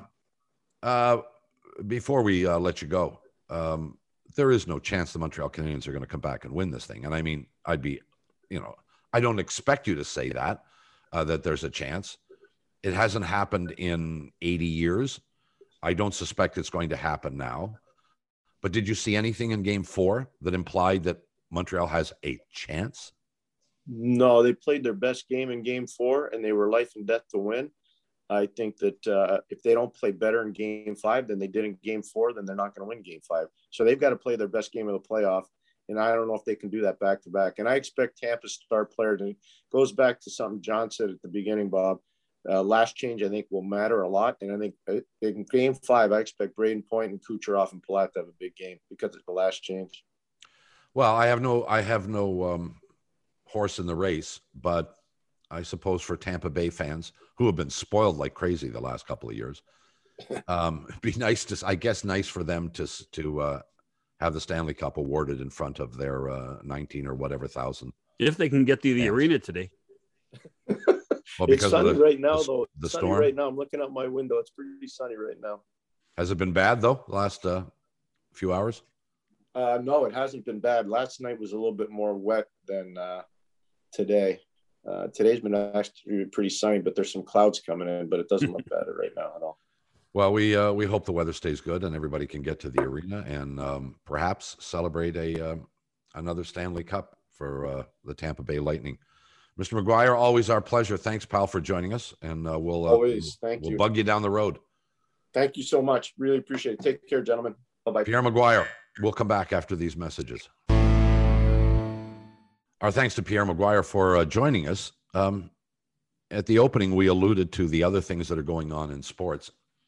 Before we let you go, there is no chance the Montreal Canadiens are going to come back and win this thing. And I mean, I don't expect you to say that there's a chance. It hasn't happened in 80 years. I don't suspect it's going to happen now. But did you see anything in Game 4 that implied that Montreal has a chance? No, they played their best game in Game 4, and they were life and death to win. I think that if they don't play better in Game 5 than they did in Game 4, then they're not going to win Game 5. So they've got to play their best game of the playoff, and I don't know if they can do that back-to-back. And I expect Tampa's star players, and it goes back to something John said at the beginning, Bob. Last change, I think, will matter a lot. And I think in Game 5, I expect Braden Point and Kucherov and Palat to have a big game because it's the last change. Well, I have no horse in the race, but I suppose for Tampa Bay fans who have been spoiled like crazy the last couple of years, it'd be nice for them to have the Stanley Cup awarded in front of their 19 or whatever thousand. If they can get to the arena today. Well, it's sunny right now, though. The sunny storm right now. I'm looking out my window. It's pretty sunny right now. Has it been bad though? The last few hours? No, it hasn't been bad. Last night was a little bit more wet than today. Today's been actually pretty sunny, but there's some clouds coming in. But it doesn't look bad right now at all. Well, we hope the weather stays good and everybody can get to the arena and perhaps celebrate another Stanley Cup for the Tampa Bay Lightning. Mr. McGuire, always our pleasure. Thanks, pal, for joining us, and we'll bug you down the road. Thank you so much. Really appreciate it. Take care, gentlemen. Bye-bye. Pierre McGuire. We'll come back after these messages. Our thanks to Pierre McGuire for joining us. At the opening, we alluded to the other things that are going on in sports,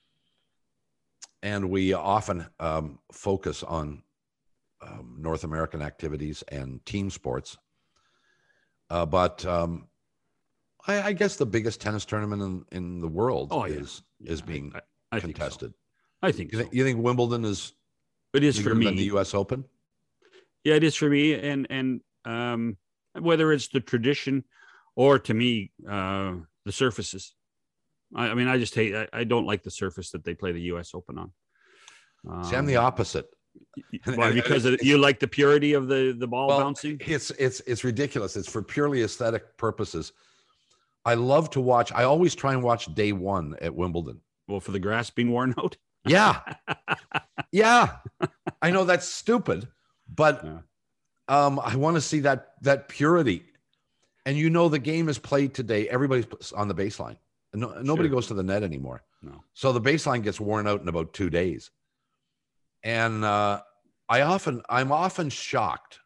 and we often focus on North American activities and team sports. But I guess the biggest tennis tournament in the world is being contested. I think so. You think Wimbledon is? It is for me. Than the U.S. Open. Yeah, it is for me. And whether it's the tradition or to me the surfaces. I mean, I just hate. I don't like the surface that they play the U.S. Open on. See, I'm the opposite. Why? Because you like the purity of the ball bouncing? It's ridiculous. It's for purely aesthetic purposes. I love to watch. I always try and watch day one at Wimbledon Well, for the grass being worn out. Yeah. Yeah. I know that's stupid, but Yeah. I want to see that purity. And the game is played today. Everybody's on the baseline. Nobody goes to the net anymore. No. So the baseline gets worn out in about 2 days. And I'm often shocked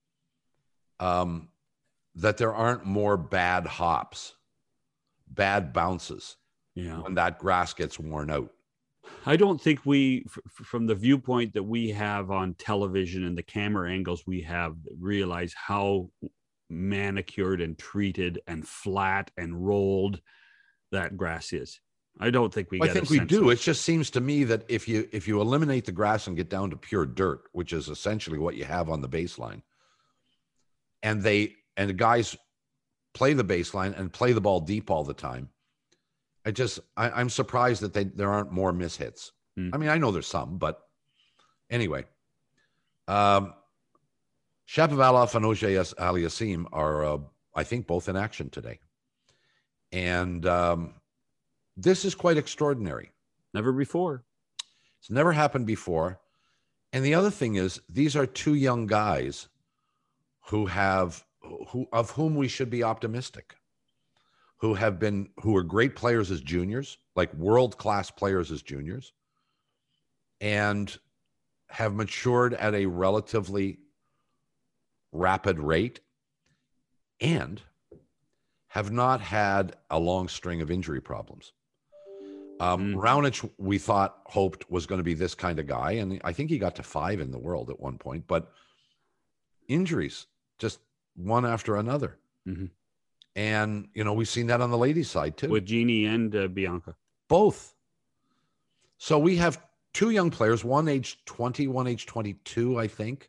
that there aren't more bad hops, bad bounces when that grass gets worn out. I don't think from the viewpoint that we have on television and the camera angles we have, realize how manicured and treated and flat and rolled that grass is. I don't think we. I think we do. It just seems to me that if you eliminate the grass and get down to pure dirt, which is essentially what you have on the baseline, and the guys play the baseline and play the ball deep all the time, I'm surprised that there aren't more mishits. I mean, I know there's some, but anyway, Shapovalov and Auger Aliassime are, I think, both in action today, and this is quite extraordinary. Never before. It's never happened before. And the other thing is, these are two young guys of whom we should be optimistic, who are great players as juniors, like world-class players as juniors, and have matured at a relatively rapid rate and have not had a long string of injury problems. Raonic, we hoped was going to be this kind of guy, and I think he got to 5 in the world at one point, but injuries, just one after another. Mm-hmm. And, we've seen that on the ladies' side too. With Jeannie and Bianca. Both. So we have 2 young players, one age 20, one age 22, I think,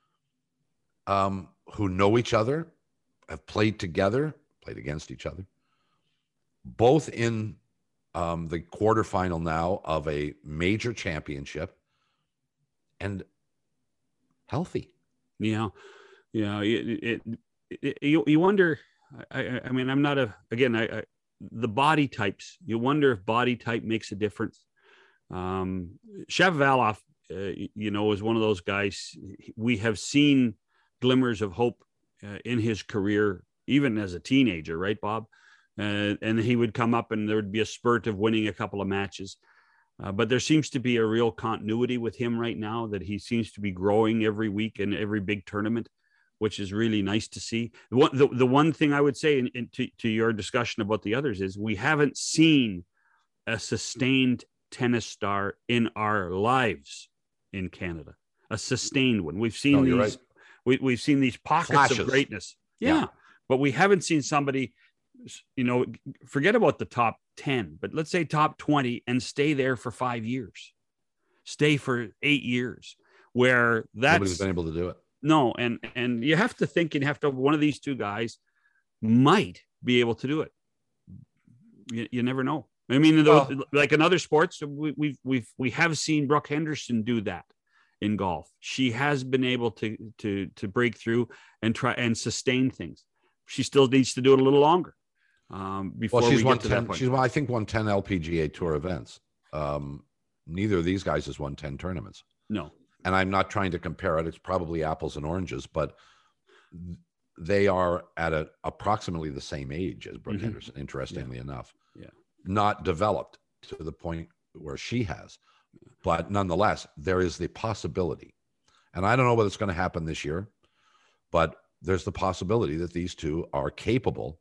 who know each other, have played together, played against each other, both in the quarterfinal now of a major championship, and healthy. Yeah. You wonder. I mean, I'm not the body types. You wonder if body type makes a difference. Shapovalov, is one of those guys. We have seen glimmers of hope in his career, even as a teenager, right, Bob? And he would come up and there would be a spurt of winning a couple of matches. But there seems to be a real continuity with him right now, that he seems to be growing every week in every big tournament, which is really nice to see. The one thing I would say to your discussion about the others is we haven't seen a sustained tennis star in our lives in Canada, a sustained one. We've seen these, right. We've seen these pockets Flashes. Of greatness. Yeah. But we haven't seen somebody, forget about the top 10, but let's say top 20 and stay there for 5 years, stay for 8 years, where nobody's been able to do it. No. And you have to think, one of these 2 guys might be able to do it. You never know. I mean, like in other sports, we have seen Brooke Henderson do that in golf. She has been able to break through and try and sustain things. She still needs to do it a little longer. Before she's we won get to 10. that point. She's won 10 LPGA Tour events. Neither of these guys has won 10 tournaments. No. And I'm not trying to compare it. It's probably apples and oranges, but they are at approximately the same age as Brooke Henderson, interestingly enough. Yeah. Not developed to the point where she has. But nonetheless, there is the possibility. And I don't know whether it's going to happen this year, but there's the possibility that these 2 are capable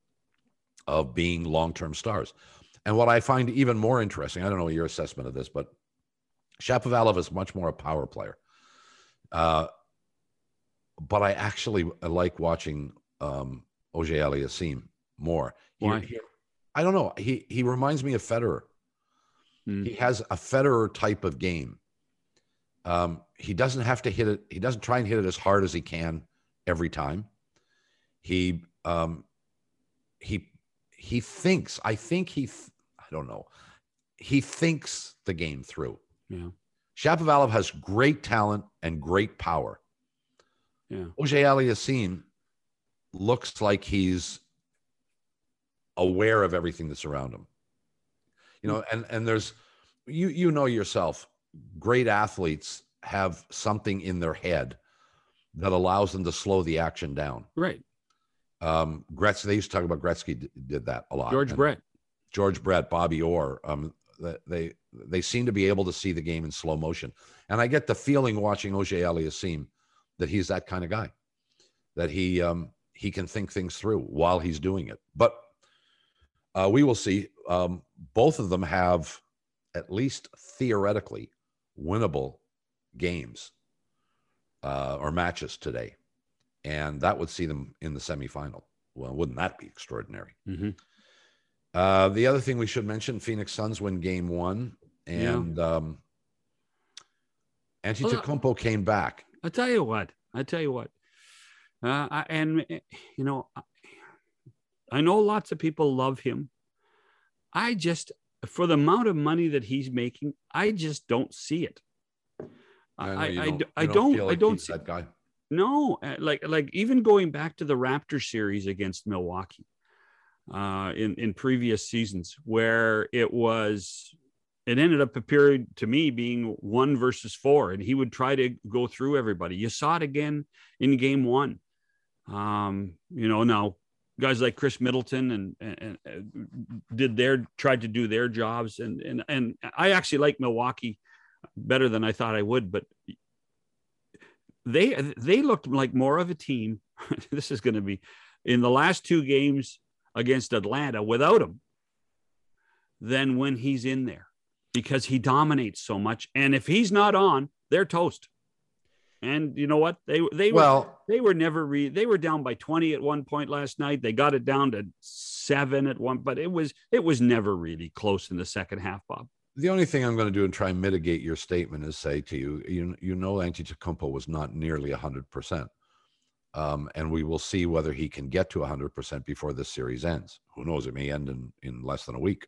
of being long-term stars. And what I find even more interesting, I don't know your assessment of this, but Shapovalov is much more a power player. But I actually like watching Auger Aliassime more. Why? I don't know. He reminds me of Federer. He has a Federer type of game. He doesn't have to hit it. He doesn't try and hit it as hard as he can every time. He thinks. I don't know. He thinks the game through. Yeah. Shapovalov has great talent and great power. Yeah. Auger Aliassime looks like he's aware of everything that's around him. You know, and there's, you know yourself, great athletes have something in their head that allows them to slow the action down. Right. Gretzky, they used to talk about Gretzky did that a lot. George Brett, Bobby Orr. They seem to be able to see the game in slow motion. And I get the feeling watching Ojai Aliassime that he's that kind of guy, that he can think things through while he's doing it. But we will see. Both of them have, at least theoretically, winnable games or matches today. And that would see them in the semifinal. Well, wouldn't that be extraordinary? Mm-hmm. The other thing we should mention, Phoenix Suns win game 1. And Antetokounmpo came back. I tell you what. I know lots of people love him. I just, for the amount of money that he's making, I just don't see it. I don't see that guy. No, like even going back to the Raptors series against Milwaukee in previous seasons, where it ended up appearing to me being 1 versus 4, and he would try to go through everybody. You saw it again in game 1. Now guys like Chris Middleton and tried to do their jobs, and I actually like Milwaukee better than I thought I would, but they looked like more of a team. This is going to be in the last 2 games against Atlanta without him than when he's in there, because he dominates so much. And if he's not on, they're toast. And you know what? They were down by 20 at one point last night. They got it down to 7 at one, but it was never really close in the second half, Bob. The only thing I'm going to do and try and mitigate your statement is say to you, Antetokounmpo was not nearly 100%. And we will see whether he can get to 100% before this series ends. Who knows? It may end in less than a week.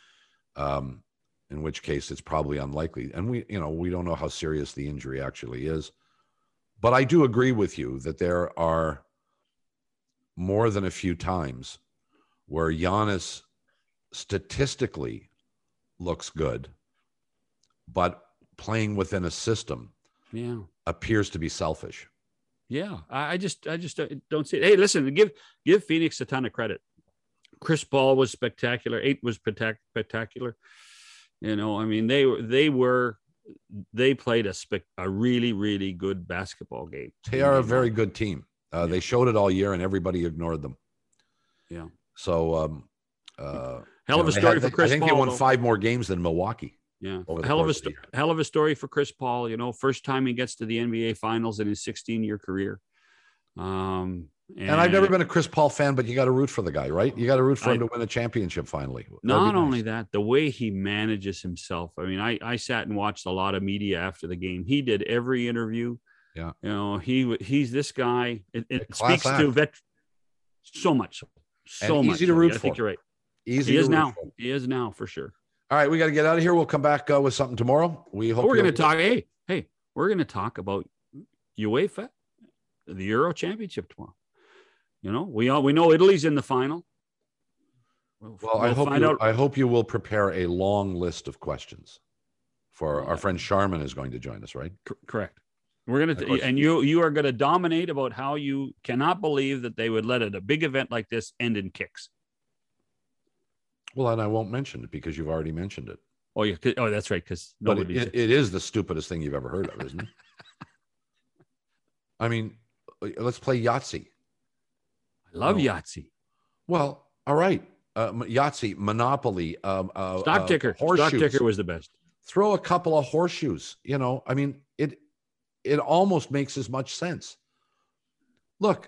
In which case it's probably unlikely. And we don't know how serious the injury actually is. But I do agree with you that there are more than a few times where Giannis statistically looks good, but playing within a system appears to be selfish. Yeah, I just don't see it. Hey, listen, give Phoenix a ton of credit. Chris Paul was spectacular. 8 was spectacular. I mean, they played a really, really good basketball game. They are a very good team. They showed it all year, and everybody ignored them. Yeah. So, hell of a story for Chris Paul. I think they won 5 more games than Milwaukee. Yeah. Hell of a story for Chris Paul. First time he gets to the NBA Finals in his 16-year career. And I've never been a Chris Paul fan, but you got to root for the guy, right? You got to root for him to win a championship finally. Not only that, the way he manages himself. I mean, I sat and watched a lot of media after the game. He did every interview. Yeah. He's this guy. It speaks to so much. So and much. Easy to root for. I think you're right. He is now for sure. All right, we got to get out of here. We'll come back with something tomorrow. We hope we're going to talk. Hey, we're going to talk about UEFA, the Euro Championship tomorrow. We know Italy's in the final. Well, I hope you will prepare a long list of questions for our friend Sharman is going to join us, right? Correct. We're going to, and you are going to dominate about how you cannot believe that they would let a big event like this end in kicks. Well, and I won't mention it because you've already mentioned it. Oh, that's right. Because it is the stupidest thing you've ever heard of, isn't it? I mean, let's play Yahtzee. I love Yahtzee. Well, all right. Yahtzee, Monopoly, Stock Ticker. Horseshoes. Stock Ticker was the best. Throw a couple of horseshoes. I mean, it almost makes as much sense. Look,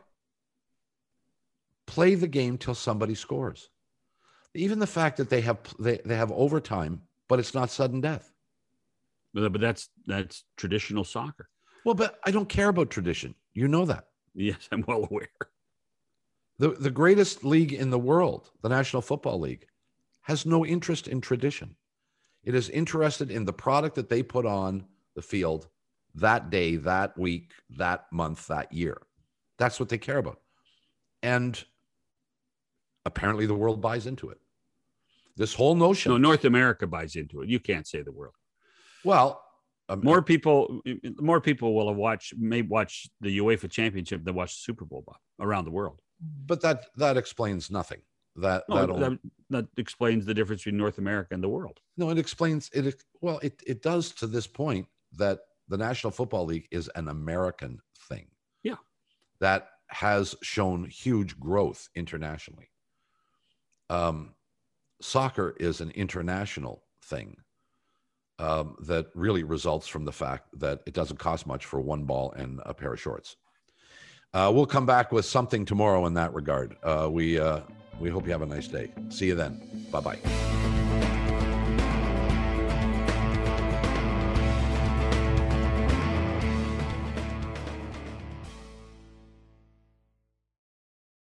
play the game till somebody scores. Even the fact that they have overtime, but it's not sudden death. But that's traditional soccer. Well, but I don't care about tradition. You know that. Yes, I'm well aware. The greatest league in the world, the National Football League, has no interest in tradition. It is interested in the product that they put on the field that day, that week, that month, that year. That's what they care about. And apparently the world buys into it. This whole notion. No, North America buys into it. You can't say the world. Well, more people will may watch the UEFA Championship than watch the Super Bowl around the world. But that explains nothing. That explains the difference between North America and the world. No, it explains it. Well, it does to this point that the National Football League is an American thing. Yeah, that has shown huge growth internationally. Soccer is an international thing that really results from the fact that it doesn't cost much for one ball and a pair of shorts. We'll come back with something tomorrow in that regard. We hope you have a nice day. See you then. Bye-bye.